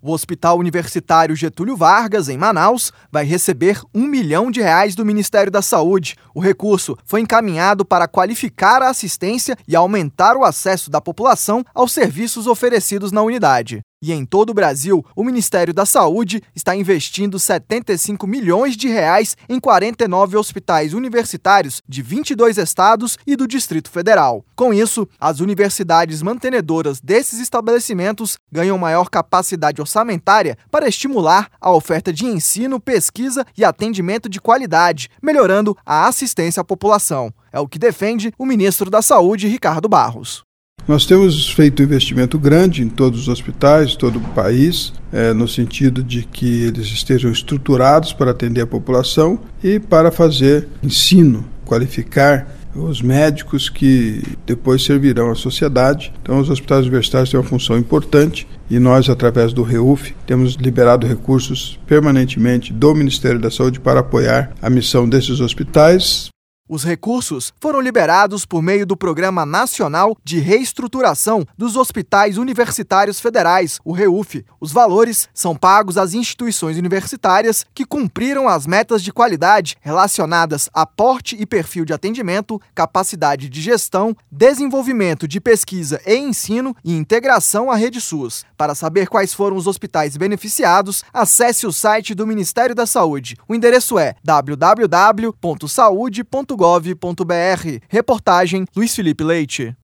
O Hospital Universitário Getúlio Vargas, em Manaus, vai receber R$1 milhão do Ministério da Saúde. O recurso foi encaminhado para qualificar a assistência e aumentar o acesso da população aos serviços oferecidos na unidade. E em todo o Brasil, o Ministério da Saúde está investindo R$75 milhões em 49 hospitais universitários de 22 estados e do Distrito Federal. Com isso, as universidades mantenedoras desses estabelecimentos ganham maior capacidade orçamentária para estimular a oferta de ensino, pesquisa e atendimento de qualidade, melhorando a assistência à população. É o que defende o ministro da Saúde, Ricardo Barros. Nós temos feito um investimento grande em todos os hospitais, todo o país, no sentido de que eles estejam estruturados para atender a população e para fazer ensino, qualificar os médicos que depois servirão à sociedade. Então, os hospitais universitários têm uma função importante e nós, através do REUF, temos liberado recursos permanentemente do Ministério da Saúde para apoiar a missão desses hospitais. Os recursos foram liberados por meio do Programa Nacional de Reestruturação dos Hospitais Universitários Federais, o REUF. Os valores são pagos às instituições universitárias que cumpriram as metas de qualidade relacionadas a porte e perfil de atendimento, capacidade de gestão, desenvolvimento de pesquisa e ensino e integração à rede SUS. Para saber quais foram os hospitais beneficiados, acesse o site do Ministério da Saúde. O endereço é www.saude.gov.br. Reportagem Luiz Felipe Leite.